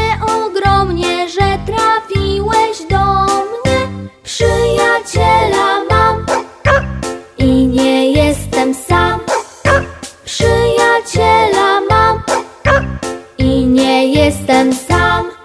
ogromnie, że trafiłeś do mnie. Przyjaciela mam i nie jestem sam. Przyjaciela mam i nie jestem sam.